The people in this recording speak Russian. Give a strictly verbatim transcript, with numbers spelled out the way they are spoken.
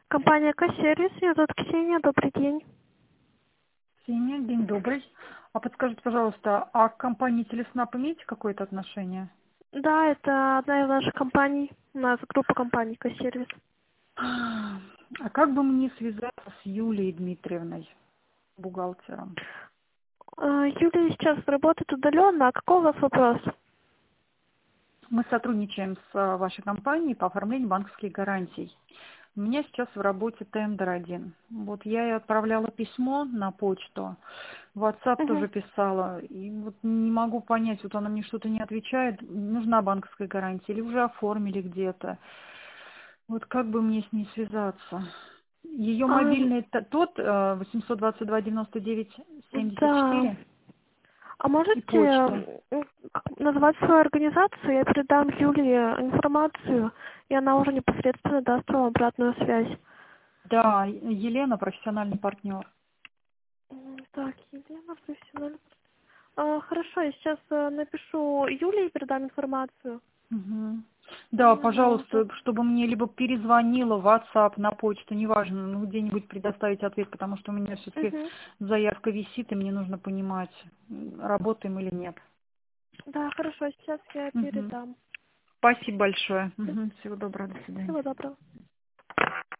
Компания К-сервис, меня зовут Ксения, добрый день. Ксения, день добрый. А подскажите, пожалуйста, а к компании Телеснап имеете какое-то отношение? Да, это одна из наших компаний, у нас группа компаний К-сервис. А как бы мне связаться с Юлией Дмитриевной, бухгалтером? Э, Юлия сейчас работает удаленно, а какой у вас вопрос? Мы сотрудничаем с а, вашей компанией по оформлению банковских гарантий. У меня сейчас в работе тендер один. Вот я ей отправляла письмо на почту, в WhatsApp Угу. тоже писала. И вот не могу понять, вот она мне что-то не отвечает. Нужна банковская гарантия или уже оформили где-то. Вот как бы мне с ней связаться? Ее А, мобильный т- тот э, восемьсот двадцать два девяносто девять семьдесят да. четыре А и можете почта. м, назвать свою организацию, я передам Юлии информацию, и она уже непосредственно даст вам обратную связь. Да, Елена, профессиональный партнер. М, Так, Елена, профессиональный. А, хорошо, я сейчас э, напишу Юлии и передам информацию. Мгм. Да, М, Да, да. пожалуйста, чтобы мне либо перезвонила в WhatsApp, на почту, неважно, ну где-нибудь предоставить ответ, потому что у меня все-таки Мгм. заявка висит, и мне нужно понимать, м, работаем или нет. Да, хорошо, сейчас я Мгм. передам. Спасибо большое. Мгм. Всего доброго, до свидания. Всего доброго.